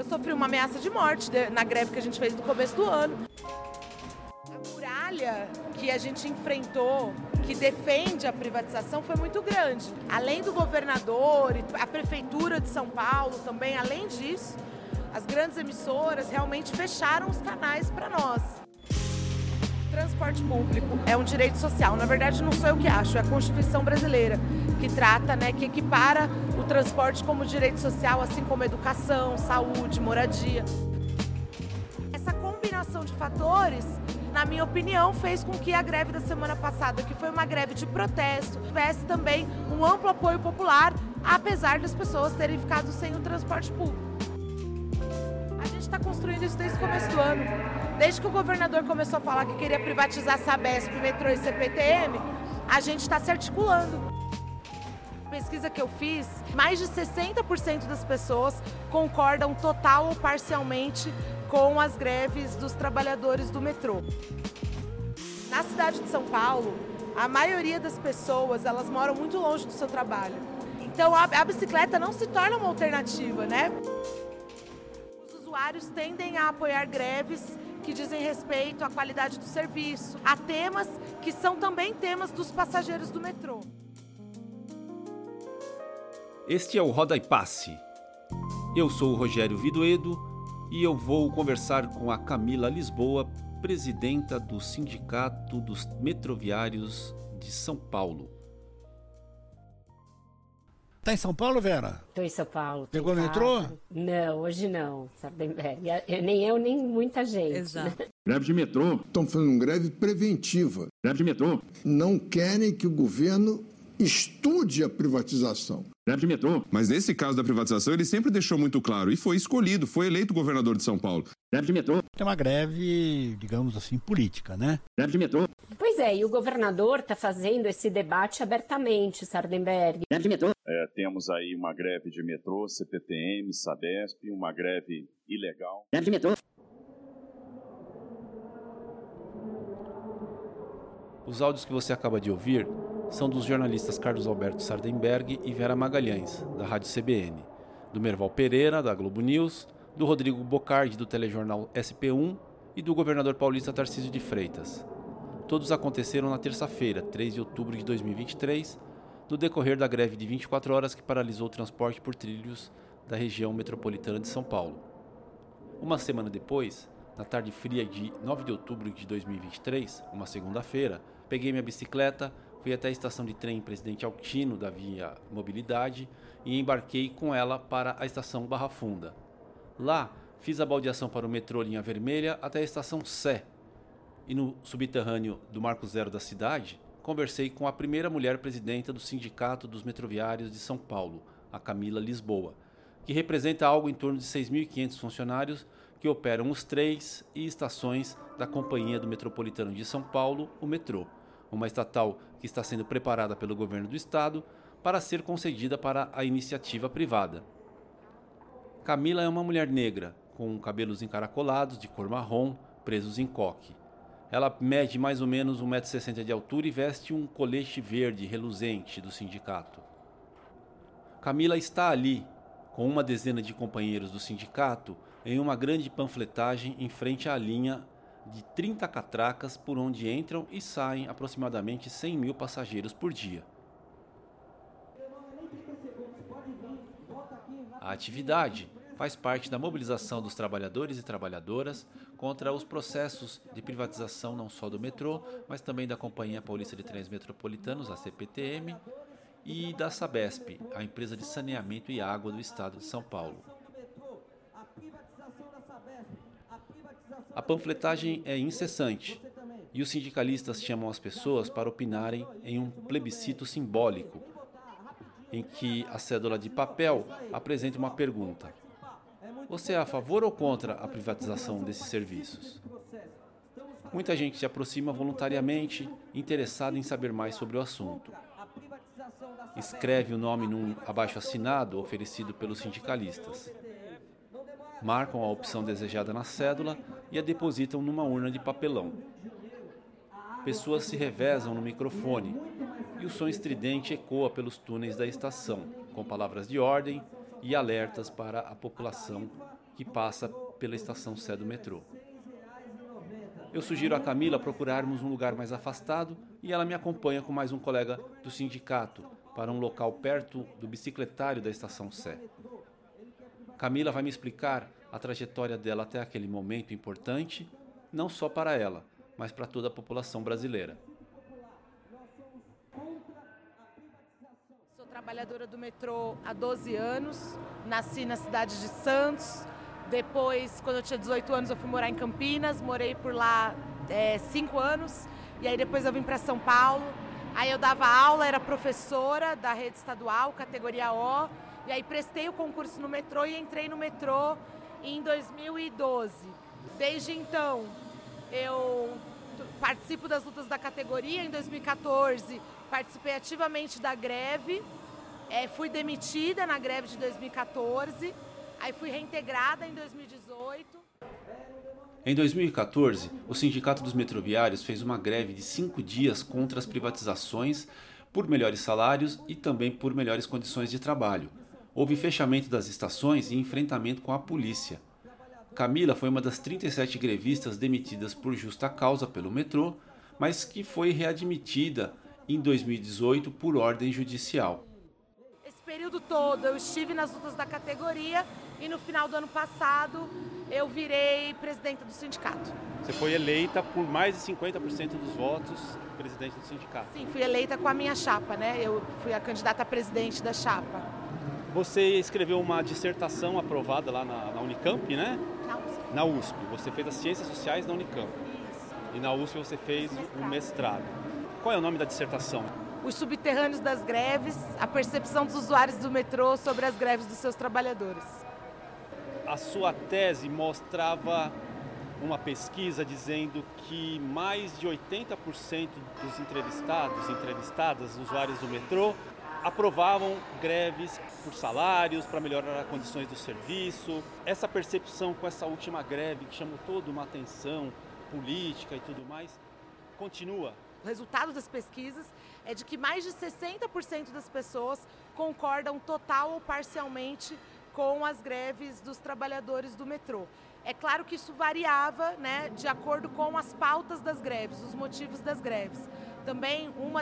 sofri uma ameaça de morte na greve que a gente fez no começo do ano. A muralha que a gente enfrentou, que defende a privatização, foi muito grande. Além do governador, a prefeitura de São Paulo também, além disso, as grandes emissoras realmente fecharam os canais para nós. O transporte público é um direito social. Na verdade, não sou eu que acho, é a Constituição brasileira que trata, que equipara o transporte como direito social, assim como educação, saúde, moradia. Essa combinação de fatores, na minha opinião, fez com que a greve da semana passada, que foi uma greve de protesto, tivesse também um amplo apoio popular, apesar das pessoas terem ficado sem o transporte público. A gente está construindo isso desde o começo do ano. Desde que o governador começou a falar que queria privatizar Sabesp, metrô e CPTM, a gente está se articulando. A pesquisa que eu fiz, mais de 60% das pessoas concordam total ou parcialmente com as greves dos trabalhadores do metrô. Na cidade de São Paulo, a maioria das pessoas, elas moram muito longe do seu trabalho. Então a bicicleta não se torna uma alternativa, Os usuários tendem a apoiar greves que dizem respeito à qualidade do serviço, a temas que são também temas dos passageiros do metrô. Este é o Roda e Passe. Eu sou o Rogério Vidoedo e eu vou conversar com a Camila Lisboa, presidenta do Sindicato dos Metroviários de São Paulo. Tá em São Paulo, Vera? Tô em São Paulo. Pegou o metrô? Não, hoje não, Sardenberg. Nem eu, nem muita gente. Exato. Né? Greve de metrô. Estão fazendo uma greve preventiva. Greve de metrô. Não querem que o governo estude a privatização. Greve de metrô. Mas nesse caso da privatização, ele sempre deixou muito claro e foi escolhido, foi eleito governador de São Paulo. Greve de metrô. É uma greve, digamos assim, política, né? Greve de metrô. Pois é, e o governador está fazendo esse debate abertamente, Sardenberg. Greve de metrô. Temos aí uma greve de metrô, CPTM, Sabesp, uma greve ilegal. Greve de metrô. Os áudios que você acaba de ouvir são dos jornalistas Carlos Alberto Sardenberg e Vera Magalhães, da Rádio CBN, do Merval Pereira, da Globo News, do Rodrigo Bocardi, do telejornal SP1 e do governador paulista Tarcísio de Freitas. Todos aconteceram na terça-feira, 3 de outubro de 2023, no decorrer da greve de 24 horas que paralisou o transporte por trilhos da região metropolitana de São Paulo. Uma semana depois, na tarde fria de 9 de outubro de 2023, uma segunda-feira, peguei minha bicicleta, fui até a estação de trem Presidente Altino da Via Mobilidade e embarquei com ela para a estação Barra Funda. Lá, fiz a baldeação para o metrô Linha Vermelha até a estação Sé. E no subterrâneo do Marco Zero da cidade, conversei com a primeira mulher presidenta do Sindicato dos Metroviários de São Paulo, a Camila Lisboa, que representa algo em torno de 6.500 funcionários que operam os trens e estações da Companhia do Metropolitano de São Paulo, o metrô, uma estatal que está sendo preparada pelo governo do estado para ser concedida para a iniciativa privada. Camila é uma mulher negra, com cabelos encaracolados, de cor marrom, presos em coque. Ela mede mais ou menos 1,60 m de altura e veste um colete verde reluzente do sindicato. Camila está ali, com uma dezena de companheiros do sindicato, em uma grande panfletagem em frente à linha de 30 catracas por onde entram e saem aproximadamente 100 mil passageiros por dia. A atividade faz parte da mobilização dos trabalhadores e trabalhadoras contra os processos de privatização não só do metrô, mas também da Companhia Paulista de Trens Metropolitanos, a CPTM, e da Sabesp, a empresa de saneamento e água do estado de São Paulo. A panfletagem é incessante e os sindicalistas chamam as pessoas para opinarem em um plebiscito simbólico, em que a cédula de papel apresenta uma pergunta: você é a favor ou contra a privatização desses serviços? Muita gente se aproxima voluntariamente, interessada em saber mais sobre o assunto. Escreve o nome num abaixo-assinado oferecido pelos sindicalistas. Marcam a opção desejada na cédula e a depositam numa urna de papelão. Pessoas se revezam no microfone e o som estridente ecoa pelos túneis da estação, com palavras de ordem e alertas para a população que passa pela estação Sé do metrô. Eu sugiro a Camila procurarmos um lugar mais afastado e ela me acompanha com mais um colega do sindicato para um local perto do bicicletário da estação Sé. Camila vai me explicar a trajetória dela até aquele momento importante, não só para ela, mas para toda a população brasileira. Sou trabalhadora do metrô há 12 anos, nasci na cidade de Santos. Depois, quando eu tinha 18 anos, eu fui morar em Campinas, morei por lá 5 anos, e aí depois eu vim para São Paulo. Aí eu dava aula, era professora da rede estadual, categoria O, e aí prestei o concurso no metrô e entrei no metrô em 2012. Desde então, eu participo das lutas da categoria. Em 2014, participei ativamente da greve, fui demitida na greve de 2014, aí fui reintegrada em 2018. Em 2014, o Sindicato dos Metroviários fez uma greve de 5 dias contra as privatizações, por melhores salários e também por melhores condições de trabalho. Houve fechamento das estações e enfrentamento com a polícia. Camila foi uma das 37 grevistas demitidas por justa causa pelo metrô, mas que foi readmitida em 2018 por ordem judicial. Esse período todo eu estive nas lutas da categoria e no final do ano passado eu virei presidenta do sindicato. Você foi eleita por mais de 50% dos votos presidente do sindicato. Sim, fui eleita com a minha chapa, né? Eu fui a candidata a presidente da chapa. Você escreveu uma dissertação aprovada lá na Unicamp, né? Na USP. Na USP. Você fez as Ciências Sociais na Unicamp. Isso. E na USP você fez um mestrado. Qual é o nome da dissertação? Os subterrâneos das greves, a percepção dos usuários do metrô sobre as greves dos seus trabalhadores. A sua tese mostrava uma pesquisa dizendo que mais de 80% dos entrevistadas, usuários do metrô, aprovavam greves por salários, para melhorar as condições do serviço. Essa percepção com essa última greve, que chamou toda uma atenção política e tudo mais, continua. O resultado das pesquisas é de que mais de 60% das pessoas concordam total ou parcialmente com as greves dos trabalhadores do metrô. É claro que isso variava, né, de acordo com as pautas das greves, os motivos das greves. Também uma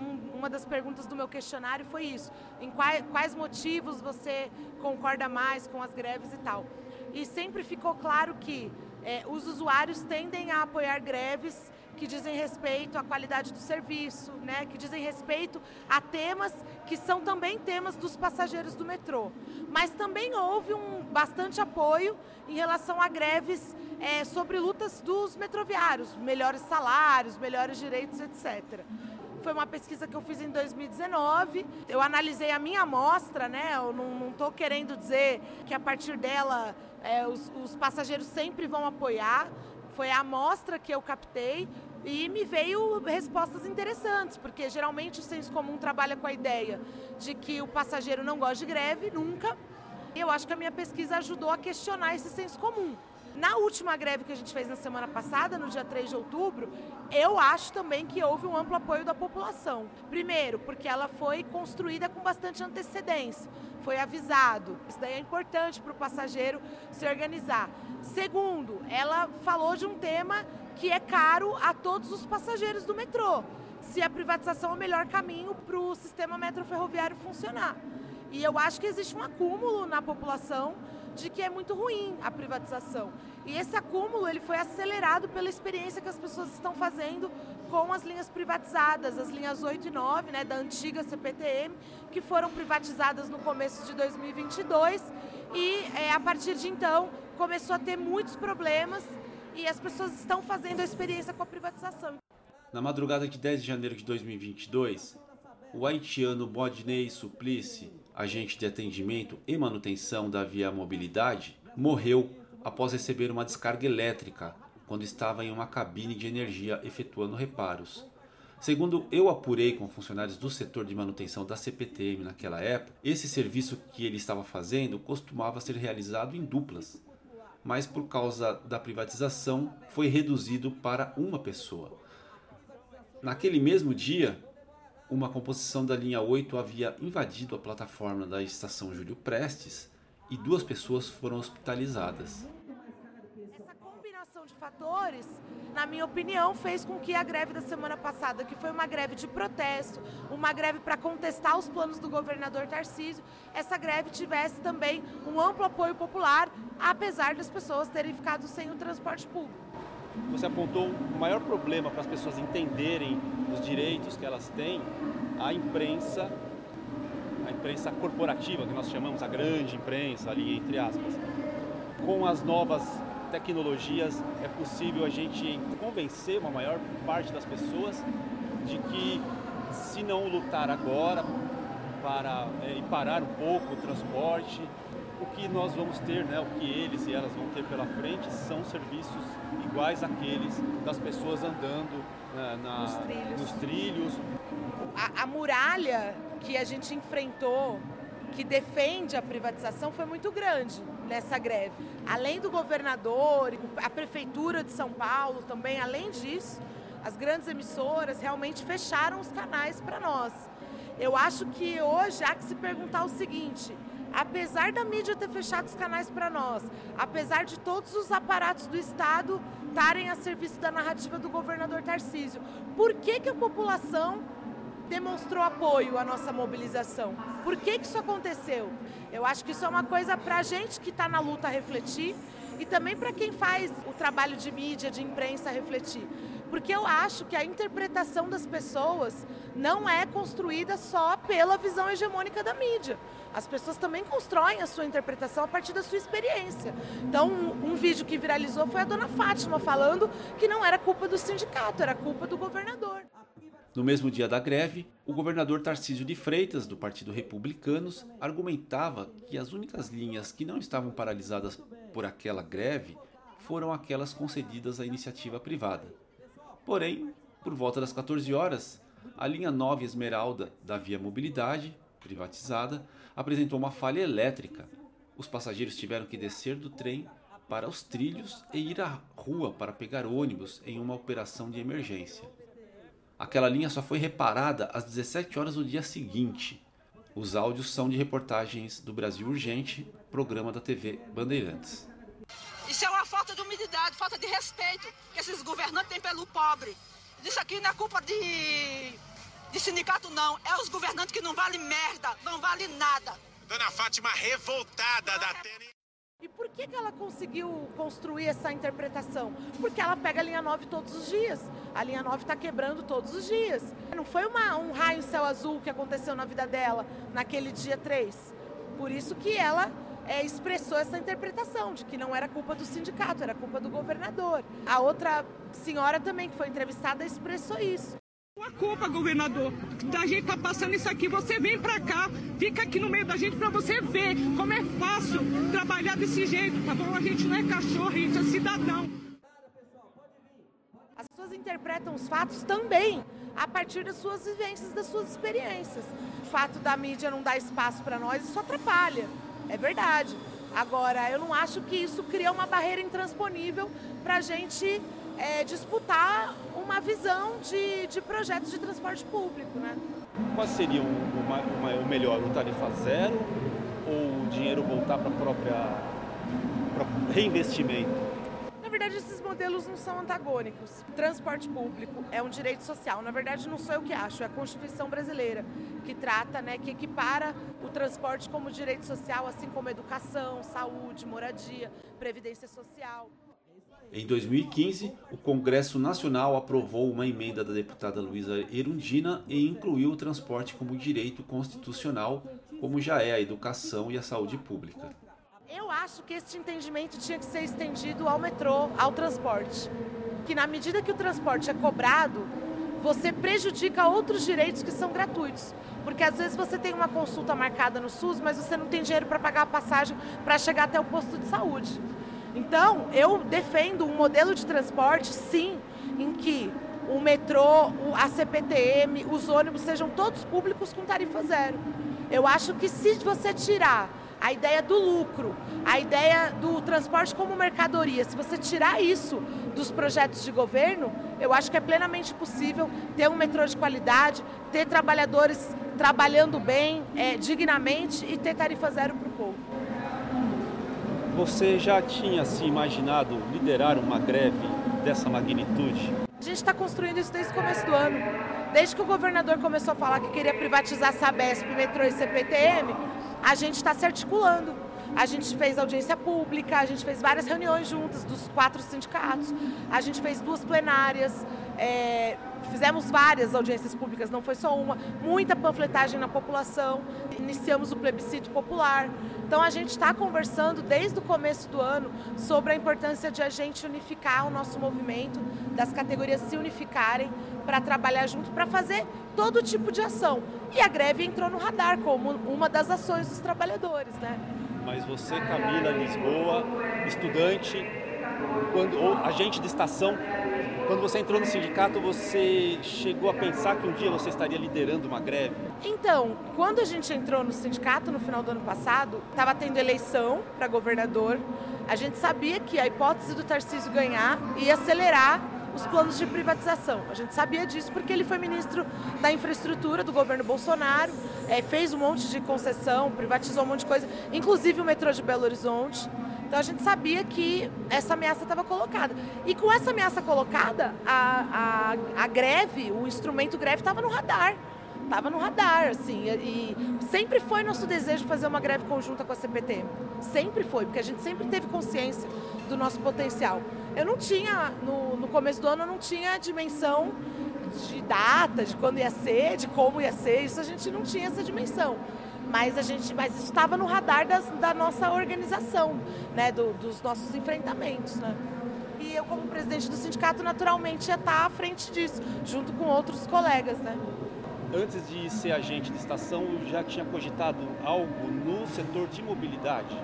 das perguntas do meu questionário foi isso: em quais motivos você concorda mais com as greves e tal. E sempre ficou claro que os usuários tendem a apoiar greves que dizem respeito à qualidade do serviço, né, que dizem respeito a temas que são também temas dos passageiros do metrô. Mas também houve bastante apoio em relação a greves sobre lutas dos metroviários, melhores salários, melhores direitos, etc. Foi uma pesquisa que eu fiz em 2019, eu analisei a minha amostra, né? Eu não estou querendo dizer que a partir dela os passageiros sempre vão apoiar. Foi a amostra que eu captei e me veio respostas interessantes, porque geralmente o senso comum trabalha com a ideia de que o passageiro não gosta de greve, nunca. E eu acho que a minha pesquisa ajudou a questionar esse senso comum. Na última greve que a gente fez na semana passada, no dia 3 de outubro, eu acho também que houve um amplo apoio da população. Primeiro, porque ela foi construída com bastante antecedência, foi avisado. Isso daí é importante para o passageiro se organizar. Segundo, ela falou de um tema que é caro a todos os passageiros do metrô. Se a privatização é o melhor caminho para o sistema metroferroviário funcionar. E eu acho que existe um acúmulo na população de que é muito ruim a privatização. E esse acúmulo ele foi acelerado pela experiência que as pessoas estão fazendo com as linhas privatizadas, as linhas 8 e 9, né, da antiga CPTM, que foram privatizadas no começo de 2022 e a partir de então começou a ter muitos problemas e as pessoas estão fazendo a experiência com a privatização. Na madrugada de 10 de janeiro de 2022, o haitiano Bodney Suplicy, agente de atendimento e manutenção da Via Mobilidade, morreu após receber uma descarga elétrica quando estava em uma cabine de energia efetuando reparos. Segundo eu apurei com funcionários do setor de manutenção da CPTM naquela época, esse serviço que ele estava fazendo costumava ser realizado em duplas, mas por causa da privatização foi reduzido para uma pessoa. Naquele mesmo dia, uma composição da linha 8 havia invadido a plataforma da estação Júlio Prestes e 2 pessoas foram hospitalizadas. Essa combinação de fatores, na minha opinião, fez com que a greve da semana passada, que foi uma greve de protesto, uma greve para contestar os planos do governador Tarcísio, essa greve tivesse também um amplo apoio popular, apesar das pessoas terem ficado sem o transporte público. Você apontou o maior problema para as pessoas entenderem os direitos que elas têm, a imprensa corporativa, que nós chamamos a grande imprensa, ali entre aspas. Com as novas tecnologias é possível a gente convencer uma maior parte das pessoas de que se não lutar agora para parar um pouco o transporte, o que nós vamos ter, né, o que eles e elas vão ter pela frente são serviços iguais àqueles das pessoas andando nos trilhos. A muralha que a gente enfrentou, que defende a privatização, foi muito grande nessa greve. Além do governador, a prefeitura de São Paulo também, além disso, as grandes emissoras realmente fecharam os canais para nós. Eu acho que hoje há que se perguntar o seguinte: apesar da mídia ter fechado os canais para nós, apesar de todos os aparatos do Estado estarem a serviço da narrativa do governador Tarcísio, por que a população demonstrou apoio à nossa mobilização? Por que isso aconteceu? Eu acho que isso é uma coisa para a gente que está na luta refletir e também para quem faz o trabalho de mídia, de imprensa refletir. Porque eu acho que a interpretação das pessoas não é construída só pela visão hegemônica da mídia. As pessoas também constroem a sua interpretação a partir da sua experiência. Então, um vídeo que viralizou foi a dona Fátima falando que não era culpa do sindicato, era culpa do governador. No mesmo dia da greve, o governador Tarcísio de Freitas, do Partido Republicanos, argumentava que as únicas linhas que não estavam paralisadas por aquela greve foram aquelas concedidas à iniciativa privada. Porém, por volta das 14 horas, a linha 9 Esmeralda da Via Mobilidade, privatizada, apresentou uma falha elétrica. Os passageiros tiveram que descer do trem para os trilhos e ir à rua para pegar ônibus em uma operação de emergência. Aquela linha só foi reparada às 17 horas do dia seguinte. Os áudios são de reportagens do Brasil Urgente, programa da TV Bandeirantes. Isso é uma falta de humildade, falta de respeito que esses governantes têm pelo pobre. Isso aqui não é culpa de sindicato, não. É os governantes que não valem merda, não valem nada. Dona Fátima revoltada da Atene. E por que ela conseguiu construir essa interpretação? Porque ela pega a linha 9 todos os dias. A linha 9 está quebrando todos os dias. Não foi um raio em céu azul que aconteceu na vida dela naquele dia 3. Por isso que ela expressou essa interpretação de que não era culpa do sindicato, era culpa do governador. A outra senhora também que foi entrevistada expressou isso. A culpa, governador, da gente tá passando isso aqui, você vem pra cá, fica aqui no meio da gente pra você ver como é fácil trabalhar desse jeito, tá bom? A gente não é cachorro, a gente é cidadão. As pessoas interpretam os fatos também a partir das suas vivências, das suas experiências. O fato da mídia não dar espaço para nós, isso atrapalha, é verdade. Agora, eu não acho que isso cria uma barreira intransponível para a gente disputar uma visão de projetos de transporte público, né? Qual seria o melhor, o tarifa zero ou o dinheiro voltar para reinvestimento? Na verdade, esses modelos não são antagônicos. O transporte público é um direito social. Na verdade, não sou eu que acho, é a Constituição brasileira que trata, que equipara o transporte como direito social, assim como educação, saúde, moradia, previdência social. Em 2015, o Congresso Nacional aprovou uma emenda da deputada Luísa Erundina e incluiu o transporte como direito constitucional, como já é a educação e a saúde pública. Eu acho que esse entendimento tinha que ser estendido ao metrô, ao transporte. Que na medida que o transporte é cobrado, você prejudica outros direitos que são gratuitos. Porque às vezes você tem uma consulta marcada no SUS, mas você não tem dinheiro para pagar a passagem para chegar até o posto de saúde. Então, eu defendo um modelo de transporte, sim, em que o metrô, a CPTM, os ônibus sejam todos públicos com tarifa zero. Eu acho que se você tirar a ideia do lucro, a ideia do transporte como mercadoria, se você tirar isso dos projetos de governo, eu acho que é plenamente possível ter um metrô de qualidade, ter trabalhadores trabalhando bem, dignamente e ter tarifa zero para o povo. Você já tinha se imaginado liderar uma greve dessa magnitude? A gente está construindo isso desde o começo do ano. Desde que o governador começou a falar que queria privatizar Sabesp, metrô e CPTM, a gente está se articulando. A gente fez audiência pública, a gente fez várias reuniões juntas dos 4 sindicatos, a gente fez 2 plenárias, fizemos várias audiências públicas, não foi só uma, muita panfletagem na população, iniciamos o plebiscito popular. Então a gente está conversando desde o começo do ano sobre a importância de a gente unificar o nosso movimento, das categorias se unificarem para trabalhar junto, para fazer todo tipo de ação. E a greve entrou no radar como uma das ações dos trabalhadores, né? Mas você, Camila Lisboa, estudante, ou agente de estação, quando você entrou no sindicato, você chegou a pensar que um dia você estaria liderando uma greve? Então, quando a gente entrou no sindicato no final do ano passado, estava tendo eleição para governador, a gente sabia que a hipótese do Tarcísio ganhar ia acelerar os planos de privatização. A gente sabia disso porque ele foi ministro da infraestrutura do governo Bolsonaro, fez um monte de concessão, privatizou um monte de coisa, inclusive o metrô de Belo Horizonte. Então a gente sabia que essa ameaça estava colocada. E com essa ameaça colocada, a greve, o instrumento greve estava no radar. Estava no radar, assim, e sempre foi nosso desejo fazer uma greve conjunta com a CPTM. Sempre foi, porque a gente sempre teve consciência do nosso potencial. Eu não tinha, no começo do ano, eu não tinha dimensão de data, de quando ia ser, de como ia ser, isso a gente não tinha essa dimensão. Mas isso estava no radar da nossa organização, né, dos nossos enfrentamentos, né? E eu, como presidente do sindicato, naturalmente ia estar à frente disso, junto com outros colegas, né? Antes de ser agente de estação, já tinha cogitado algo no setor de mobilidade?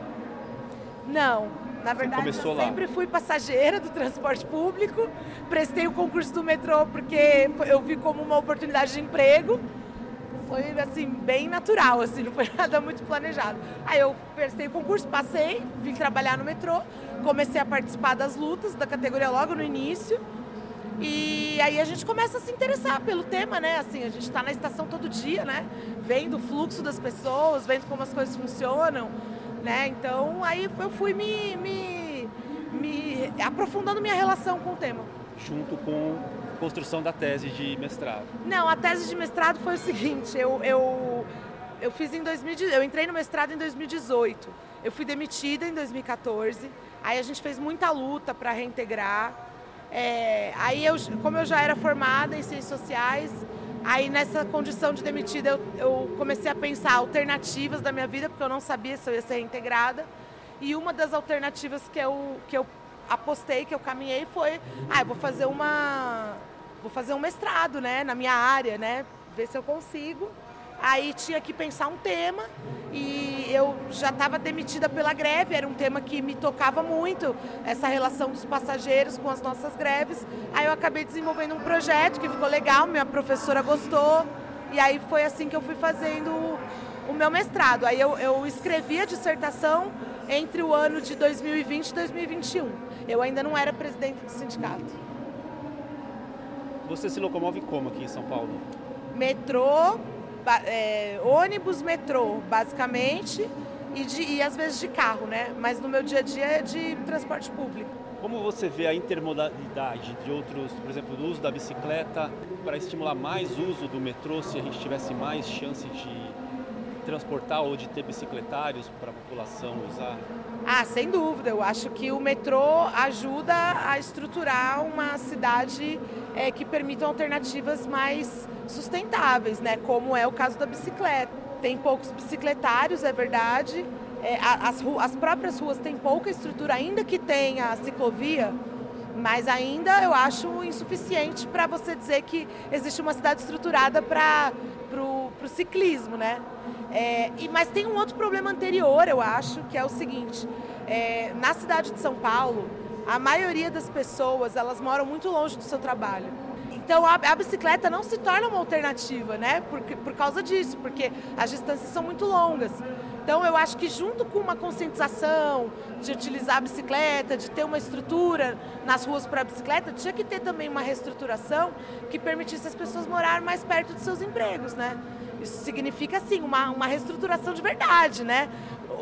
Não, na verdade eu sempre fui passageira do transporte público, prestei o concurso do metrô porque eu vi como uma oportunidade de emprego, foi assim, bem natural, assim, não foi nada muito planejado. Aí eu prestei o concurso, passei, vim trabalhar no metrô, comecei a participar das lutas da categoria logo no início. E aí a gente começa a se interessar pelo tema, né? Assim, a gente está na estação todo dia, né? Vendo o fluxo das pessoas, vendo como as coisas funcionam, né? Então aí eu fui me aprofundando minha relação com o tema. Junto com a construção da tese de mestrado? Não, a tese de mestrado foi o seguinte, eu fiz eu entrei no mestrado em 2018, eu fui demitida em 2014, aí a gente fez muita luta para reintegrar. Aí como eu já era formada em ciências sociais, aí nessa condição de demitida eu comecei a pensar alternativas da minha vida, porque eu não sabia se eu ia ser reintegrada, e uma das alternativas que eu apostei, que eu caminhei foi, eu vou fazer um mestrado, né, na minha área, né, ver se eu consigo. Aí tinha que pensar um tema e eu já estava demitida pela greve, era um tema que me tocava muito, essa relação dos passageiros com as nossas greves. Aí eu acabei desenvolvendo um projeto que ficou legal, minha professora gostou, e aí foi assim que eu fui fazendo o meu mestrado. Aí eu escrevi a dissertação entre o ano de 2020 e 2021. Eu ainda não era presidente do sindicato. Você se locomove como aqui em São Paulo? Metrô, ônibus, metrô, basicamente, e às vezes de carro, né? Mas no meu dia a dia é de transporte público. Como você vê a intermodalidade de outros, por exemplo, do uso da bicicleta, para estimular mais o uso do metrô, se a gente tivesse mais chance de transportar ou de ter bicicletários para a população usar? Sem dúvida. Eu acho que o metrô ajuda a estruturar uma cidade que permita alternativas mais sustentáveis, né? Como é o caso da bicicleta. Tem poucos bicicletários, é verdade. As próprias ruas têm pouca estrutura, ainda que tenha a ciclovia, mas ainda eu acho insuficiente para você dizer que existe uma cidade estruturada para o ciclismo, né? Mas tem um outro problema anterior, eu acho, que é o seguinte, na cidade de São Paulo, a maioria das pessoas, elas moram muito longe do seu trabalho. Então a bicicleta não se torna uma alternativa, né? Por causa disso, porque as distâncias são muito longas. Então eu acho que junto com uma conscientização de utilizar a bicicleta, de ter uma estrutura nas ruas para a bicicleta, tinha que ter também uma reestruturação que permitisse as pessoas morar mais perto de seus empregos, né? Isso significa, assim, uma reestruturação de verdade, né?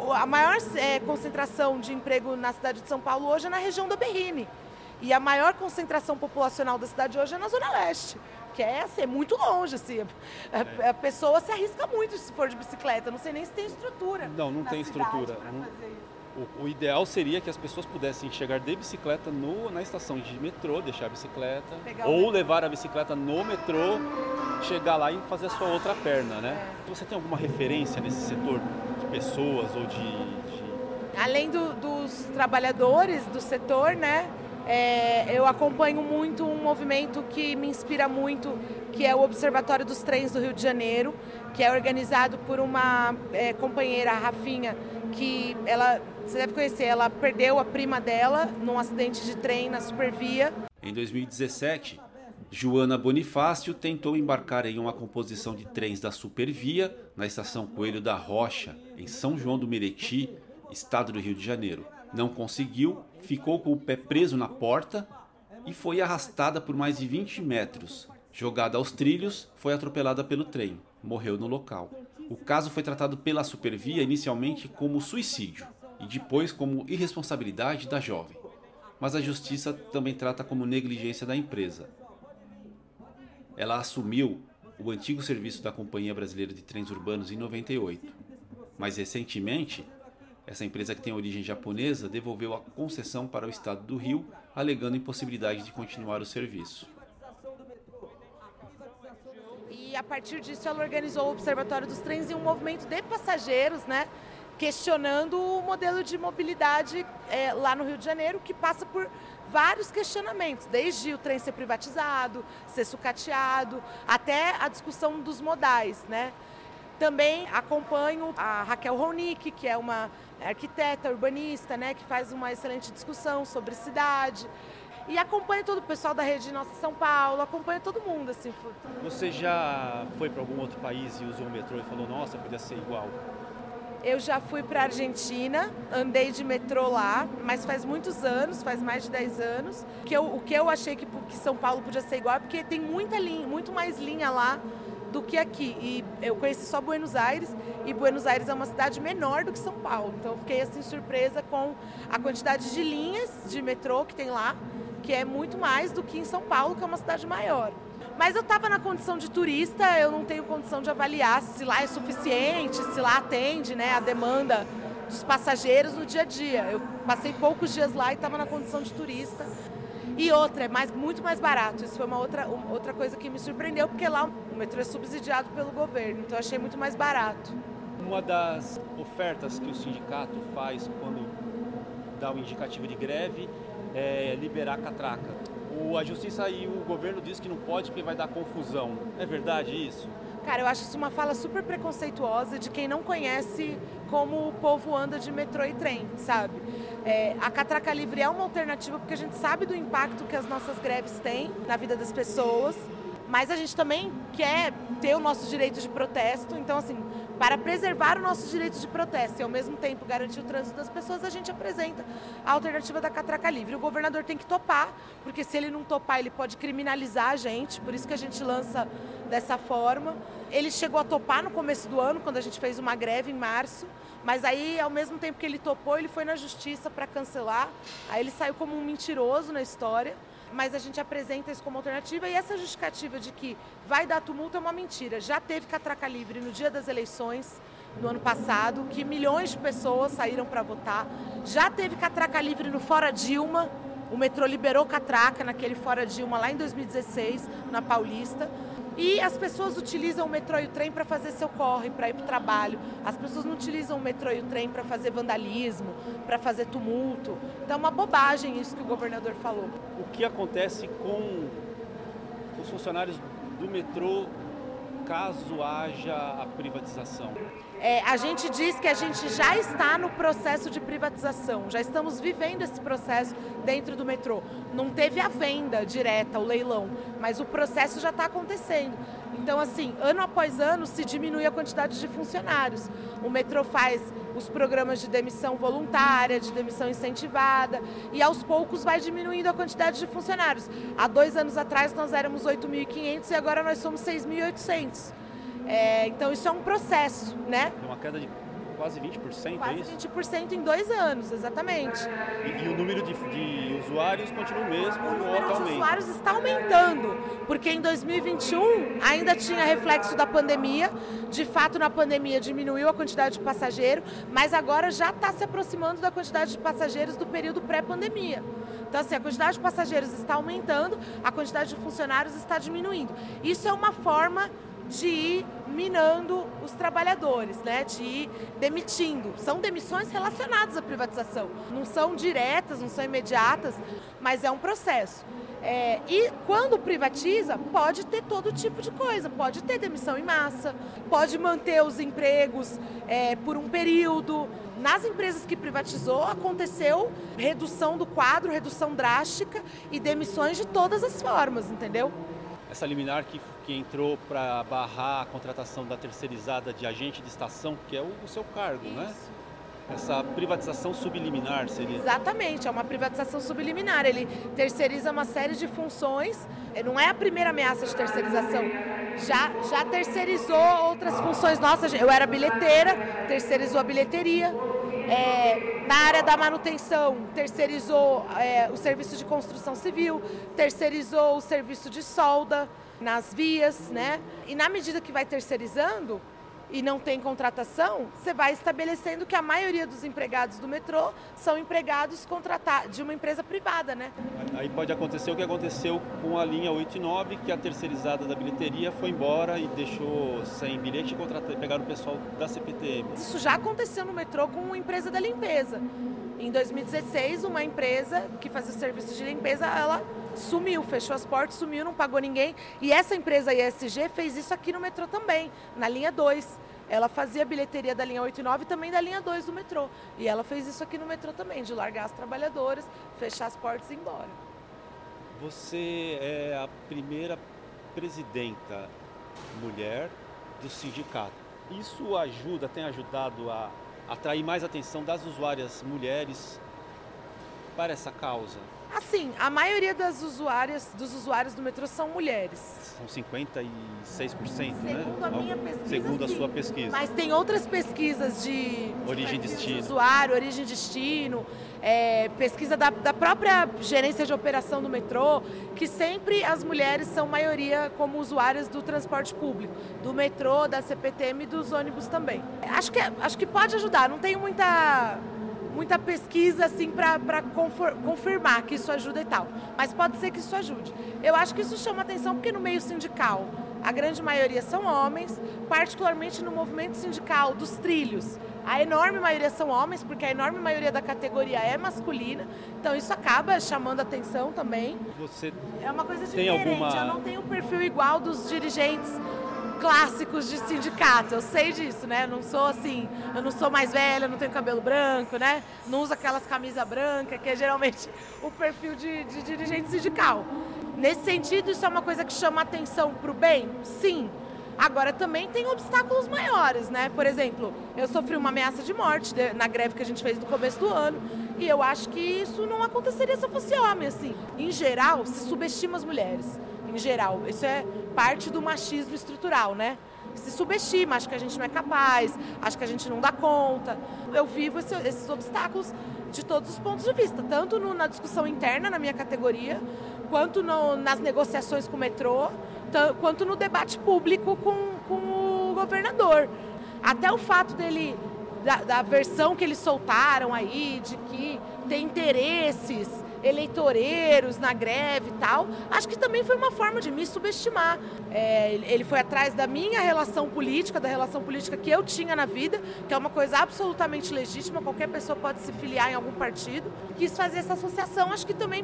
A maior concentração de emprego na cidade de São Paulo hoje é na região da Berrini. E a maior concentração populacional da cidade hoje é na Zona Leste, que é assim, muito longe. Assim. A pessoa se arrisca muito se for de bicicleta. Não sei nem se tem estrutura. Não tem estrutura. O ideal seria que as pessoas pudessem chegar de bicicleta na estação de metrô, deixar a bicicleta, ou levar a bicicleta no metrô, chegar lá e fazer a sua outra perna, né? Você tem alguma referência nesse setor de pessoas ou de... Além dos trabalhadores do setor, né? Eu acompanho muito um movimento que me inspira muito, que é o Observatório dos Trens do Rio de Janeiro, que é organizado por uma companheira, a Rafinha, que você deve conhecer, ela perdeu a prima dela num acidente de trem na Supervia. Em 2017, Joana Bonifácio tentou embarcar em uma composição de trens da Supervia na estação Coelho da Rocha, em São João do Meriti, estado do Rio de Janeiro. Não conseguiu, ficou com o pé preso na porta e foi arrastada por mais de 20 metros. Jogada aos trilhos, foi atropelada pelo trem. Morreu no local. O caso foi tratado pela Supervia inicialmente como suicídio e depois como irresponsabilidade da jovem. Mas a justiça também trata como negligência da empresa. Ela assumiu o antigo serviço da Companhia Brasileira de Trens Urbanos em 98. Mas recentemente, essa empresa que tem origem japonesa devolveu a concessão para o estado do Rio, alegando impossibilidade de continuar o serviço. E a partir disso ela organizou o Observatório dos Trens e um movimento de passageiros, né, questionando o modelo de mobilidade lá no Rio de Janeiro, que passa por vários questionamentos, desde o trem ser privatizado, ser sucateado, até a discussão dos modais, né. Também acompanho a Raquel Ronick, que é uma arquiteta urbanista, né, que faz uma excelente discussão sobre cidade. E acompanho todo o pessoal da Rede Nossa São Paulo, acompanho todo mundo. Assim. Você já foi para algum outro país e usou o metrô e falou, nossa, podia ser igual? Eu já fui para a Argentina, andei de metrô lá, mas faz muitos anos, faz mais de 10 anos. O que eu achei que São Paulo podia ser igual, porque tem muita linha, muito mais linha lá do que aqui. E eu conheci só Buenos Aires, e Buenos Aires é uma cidade menor do que São Paulo. Então eu fiquei assim surpresa com a quantidade de linhas de metrô que tem lá, que é muito mais do que em São Paulo, que é uma cidade maior. Mas eu estava na condição de turista, eu não tenho condição de avaliar se lá é suficiente, se lá atende, né, a demanda dos passageiros no dia a dia. Eu passei poucos dias lá e estava na condição de turista. E outra, muito mais barato. Isso foi uma outra coisa que me surpreendeu, porque lá o metrô é subsidiado pelo governo, então eu achei muito mais barato. Uma das ofertas que o sindicato faz quando dá um indicativo de greve é liberar a catraca. A justiça e o governo diz que não pode porque vai dar confusão. É verdade isso? Cara, eu acho isso uma fala super preconceituosa de quem não conhece como o povo anda de metrô e trem, sabe? A catraca livre é uma alternativa porque a gente sabe do impacto que as nossas greves têm na vida das pessoas, mas a gente também quer ter o nosso direito de protesto. Então, assim, para preservar o nosso direito de protesto e ao mesmo tempo garantir o trânsito das pessoas, a gente apresenta a alternativa da catraca livre. O governador tem que topar, porque se ele não topar, ele pode criminalizar a gente, por isso que a gente lança dessa forma. Ele chegou a topar no começo do ano, quando a gente fez uma greve em março, mas aí, ao mesmo tempo que ele topou, ele foi na justiça para cancelar. Aí ele saiu como um mentiroso na história. Mas a gente apresenta isso como alternativa, e essa justificativa de que vai dar tumulto é uma mentira. Já teve catraca livre no dia das eleições, no ano passado, que milhões de pessoas saíram para votar. Já teve catraca livre no Fora Dilma, o metrô liberou catraca naquele Fora Dilma lá em 2016, na Paulista. E as pessoas utilizam o metrô e o trem para fazer seu corre, para ir para o trabalho. As pessoas não utilizam o metrô e o trem para fazer vandalismo, para fazer tumulto. Então é uma bobagem isso que o governador falou. O que acontece com os funcionários do metrô caso haja a privatização? A gente diz que a gente já está no processo de privatização, já estamos vivendo esse processo dentro do metrô. Não teve a venda direta, o leilão, mas o processo já está acontecendo. Então, assim, ano após ano se diminui a quantidade de funcionários. O metrô faz os programas de demissão voluntária, de demissão incentivada, e aos poucos vai diminuindo a quantidade de funcionários. Há 2 anos atrás nós éramos 8.500 e agora nós somos 6.800. Então isso é um processo, né? Uma queda de quase quase 20%, quase é isso? 20% em 2 anos, exatamente. E o número de usuários continua o mesmo? O número de usuários está aumentando, porque em 2021 ainda tinha reflexo da pandemia. De fato, na pandemia diminuiu a quantidade de passageiro, mas agora já está se aproximando da quantidade de passageiros do período pré-pandemia. Então, assim, a quantidade de passageiros está aumentando, a quantidade de funcionários está diminuindo. Isso é uma forma de ir minando os trabalhadores, né? De ir demitindo. São demissões relacionadas à privatização. Não são diretas, não são imediatas, mas é um processo. E quando privatiza, pode ter todo tipo de coisa. Pode ter demissão em massa, pode manter os empregos por um período. Nas empresas que privatizou, aconteceu redução do quadro, redução drástica e demissões de todas as formas, entendeu? Essa liminar que entrou para barrar a contratação da terceirizada de agente de estação, que é o seu cargo, isso, né? Essa privatização subliminar seria? Exatamente, é uma privatização subliminar. Ele terceiriza uma série de funções. Não é a primeira ameaça de terceirização. Já terceirizou outras funções nossas. Eu era bilheteira, terceirizou a bilheteria. Na área da manutenção, terceirizou o serviço de construção civil, terceirizou o serviço de solda nas vias, né? E na medida que vai terceirizando e não tem contratação, você vai estabelecendo que a maioria dos empregados do metrô são empregados contratados de uma empresa privada, né? Aí pode acontecer o que aconteceu com a linha 8 e 9, que a terceirizada da bilheteria foi embora e deixou sem bilhete e pegaram o pessoal da CPTM. Isso já aconteceu no metrô com uma empresa da limpeza. Em 2016, uma empresa que fazia o serviço de limpeza, ela sumiu, fechou as portas, sumiu, não pagou ninguém. E essa empresa ISG fez isso aqui no metrô também, na linha 2. Ela fazia a bilheteria da linha 8 e 9 e também da linha 2 do metrô. E ela fez isso aqui no metrô também, de largar as trabalhadoras, fechar as portas e ir embora. Você é a primeira presidenta mulher do sindicato. Isso tem ajudado a atrair mais atenção das usuárias mulheres para essa causa? Assim, a maioria dos usuários do metrô são mulheres. São 56%, segundo a minha pesquisa, segundo a sua pesquisa. Mas tem outras pesquisas de origem e destino. Usuário, origem e destino, pesquisa da própria gerência de operação do metrô, que sempre as mulheres são maioria como usuárias do transporte público, do metrô, da CPTM e dos ônibus também. Acho que pode ajudar, não tenho muita pesquisa assim para confirmar que isso ajuda e tal, mas pode ser que isso ajude. Eu acho que isso chama atenção porque no meio sindical a grande maioria são homens, particularmente no movimento sindical dos trilhos. A enorme maioria são homens, porque a enorme maioria da categoria é masculina, então isso acaba chamando atenção também. Você é uma coisa diferente, eu não tenho o perfil igual dos dirigentes clássicos de sindicato, eu sei disso, né? Eu não sou mais velha, não tenho cabelo branco, né? Não uso aquelas camisas brancas, que é geralmente o perfil de dirigente sindical. Nesse sentido, isso é uma coisa que chama atenção para o bem? Sim. Agora, também tem obstáculos maiores, né? Por exemplo, eu sofri uma ameaça de morte na greve que a gente fez no começo do ano, e eu acho que isso não aconteceria se eu fosse homem, assim. Em geral, se subestima as mulheres. Em geral, isso é parte do machismo estrutural, né? Se subestima, acho que a gente não é capaz, acho que a gente não dá conta. Eu vivo esses obstáculos de todos os pontos de vista, tanto na discussão interna na minha categoria, quanto nas negociações com o metrô, quanto no debate público com o governador. Até o fato da versão que eles soltaram aí, de que tem interesses eleitoreiros na greve e tal, acho que também foi uma forma de me subestimar. Ele foi atrás da minha relação política, da relação política que eu tinha na vida, que é uma coisa absolutamente legítima, qualquer pessoa pode se filiar em algum partido. Quis fazer essa associação, acho que também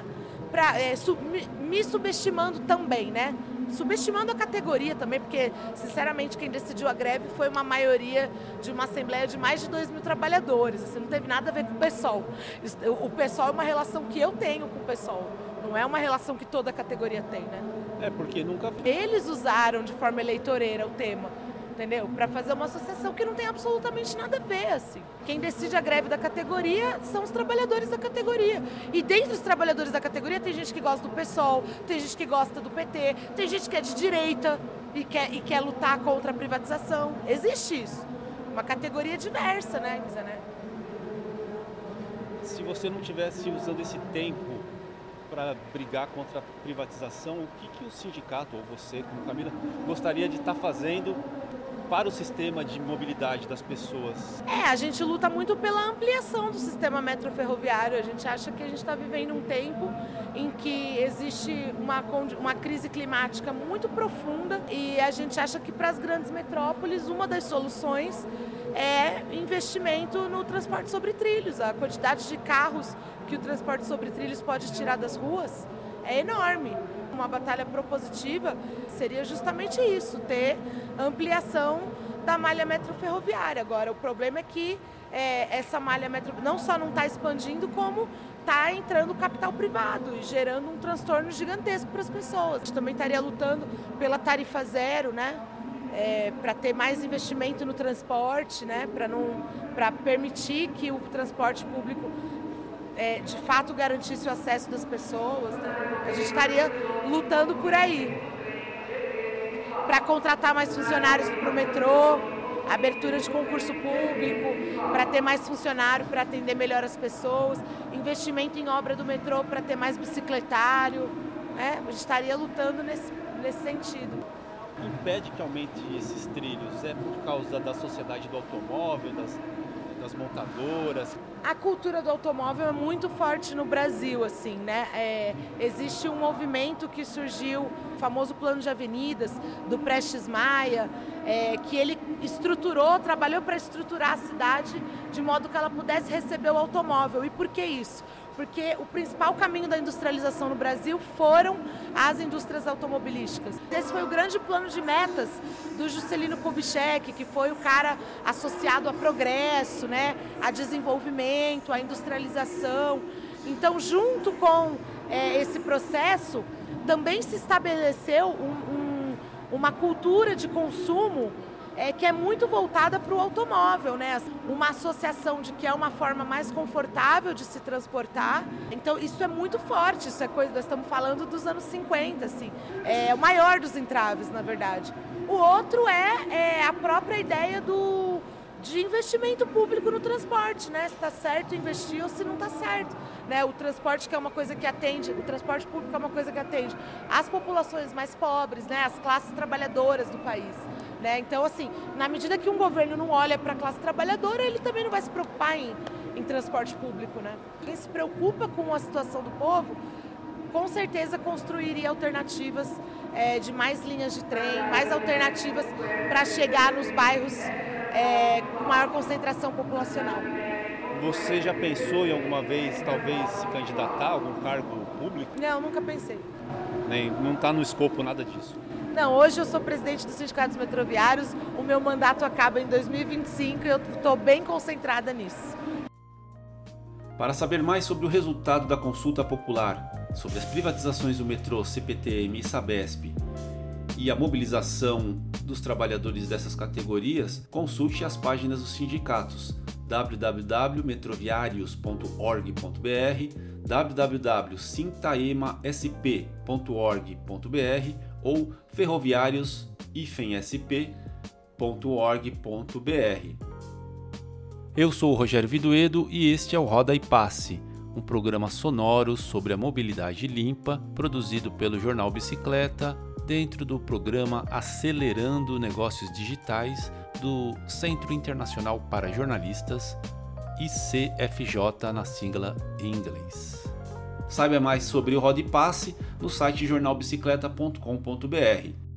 me subestimando também, né? Subestimando a categoria também, porque, sinceramente, quem decidiu a greve foi uma maioria de uma assembleia de mais de 2.000 trabalhadores. Assim, não teve nada a ver com o PSOL. O PSOL é uma relação que eu tenho com o PSOL, não é uma relação que toda a categoria tem, né? Porque nunca... Eles usaram de forma eleitoreira o tema, entendeu? Para fazer uma associação que não tem absolutamente nada a ver, assim. Quem decide a greve da categoria são os trabalhadores da categoria. E dentro dos trabalhadores da categoria tem gente que gosta do PSOL, tem gente que gosta do PT, tem gente que é de direita e quer lutar contra a privatização. Existe isso. uma categoria diversa, né? Se você não estivesse usando esse tempo para brigar contra a privatização, o que o sindicato, ou você, como Camila, gostaria de estar fazendo para o sistema de mobilidade das pessoas? A gente luta muito pela ampliação do sistema metroferroviário. A gente acha que a gente está vivendo um tempo em que existe uma crise climática muito profunda e a gente acha que para as grandes metrópoles uma das soluções é investimento no transporte sobre trilhos. A quantidade de carros que o transporte sobre trilhos pode tirar das ruas é enorme. Uma batalha propositiva seria justamente isso, ter ampliação da malha metroferroviária. Agora, o problema é que essa malha não só não está expandindo, como está entrando capital privado e gerando um transtorno gigantesco para as pessoas. A gente também estaria lutando pela tarifa zero, né? Para ter mais investimento no transporte, né? Para permitir que o transporte público de fato garantisse o acesso das pessoas, né? A gente estaria lutando por aí. Para contratar mais funcionários para o metrô, abertura de concurso público, para ter mais funcionário, para atender melhor as pessoas, investimento em obra do metrô para ter mais bicicletário, né? A gente estaria lutando nesse sentido. O que impede que aumente esses trilhos? É por causa da sociedade do automóvel, das montadoras? A cultura do automóvel é muito forte no Brasil, assim, né? Existe um movimento que surgiu, o famoso plano de avenidas, do Prestes Maia, que ele trabalhou para estruturar a cidade de modo que ela pudesse receber o automóvel. E por que isso? Porque o principal caminho da industrialização no Brasil foram as indústrias automobilísticas. Esse foi o grande plano de metas do Juscelino Kubitschek, que foi o cara associado a progresso, né, a desenvolvimento, a industrialização. Então, junto com esse processo, também se estabeleceu uma cultura de consumo que é muito voltada para o automóvel, né? Uma associação de que é uma forma mais confortável de se transportar. Então, isso é muito forte, isso é coisa, nós estamos falando dos anos 50, assim. É o maior dos entraves, na verdade. O outro é a própria ideia de investimento público no transporte, né? Se está certo investir ou se não está certo, né? O transporte que é uma coisa que atende, o transporte público é uma coisa que atende as populações mais pobres, né? As classes trabalhadoras do país, né? Então, assim, na medida que um governo não olha para a classe trabalhadora, ele também não vai se preocupar em transporte público, né? Quem se preocupa com a situação do povo, com certeza construiria alternativas de mais linhas de trem, mais alternativas para chegar nos bairros com maior concentração populacional. Você já pensou em alguma vez, talvez, se candidatar a algum cargo público? Não, nunca pensei. Não está no escopo nada disso? Não, hoje eu sou presidente dos sindicatos metroviários, o meu mandato acaba em 2025 e eu estou bem concentrada nisso. Para saber mais sobre o resultado da consulta popular, sobre as privatizações do metrô, CPTM e Sabesp e a mobilização dos trabalhadores dessas categorias, consulte as páginas dos sindicatos www.metroviarios.org.br, www.sintaemasp.org.br ou ferroviarios-sp.org.br. Eu sou o Rogério Viduedo e este é o Roda e Passe, um programa sonoro sobre a mobilidade limpa, produzido pelo Jornal Bicicleta, dentro do programa Acelerando Negócios Digitais do Centro Internacional para Jornalistas, ICFJ na sigla em inglês. Saiba mais sobre o Roda e Passe no site jornalbicicleta.com.br.